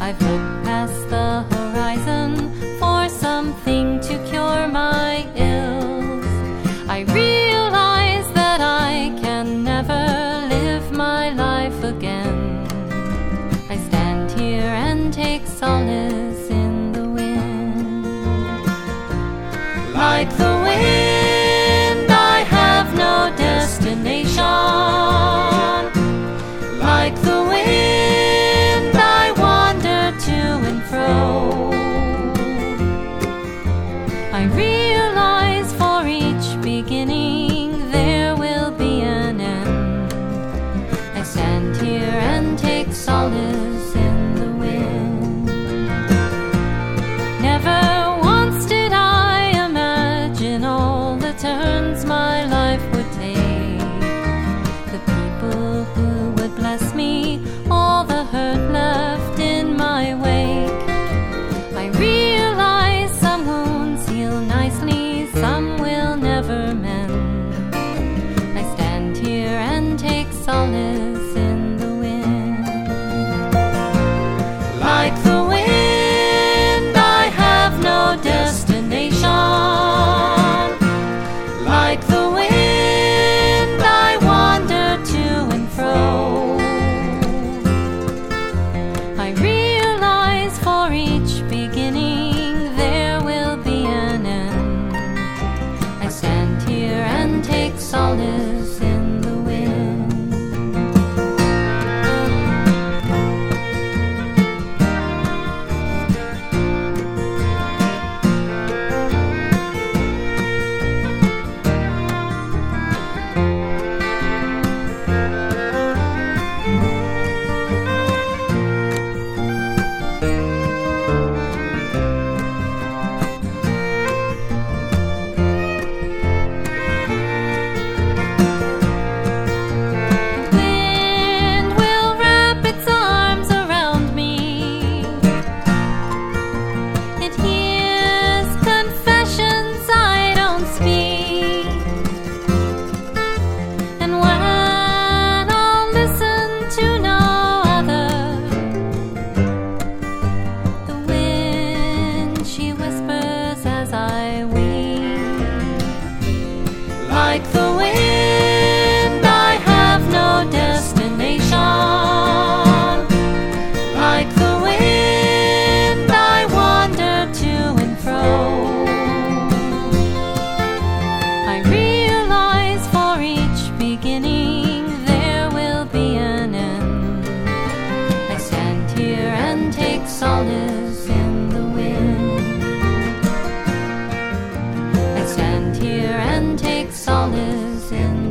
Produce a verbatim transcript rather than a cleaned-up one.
I've looked past the horizon for something to cure my ills. I realize that I can never live my life again. I stand here and take solace in the wind. Like the wind, I have no destination. Like the wind, I wander to and fro. I realize for each beginning there will be an end. I stand here and take solace in the wind. Never once did I imagine all the turns my life would take. The people who would bless me, all the hurt left in my wake. I realize some wounds heal nicely, some will never mend. I stand here and take solace in the wind. Like the wind, I have no destination. Like the wind, I wander to and fro. I realize for each beginning there will be an end. I stand here and take solace in the wind. Wind will wrap its arms around me. It hears confessions I don't speak. And when I'll listen to no other, the wind, she whispers as I weep. Like the wind, I have no destination. Like the wind, I wander to and fro. I realize for each beginning there will be an end. I stand here and take solace in the wind. I stand here and take solace in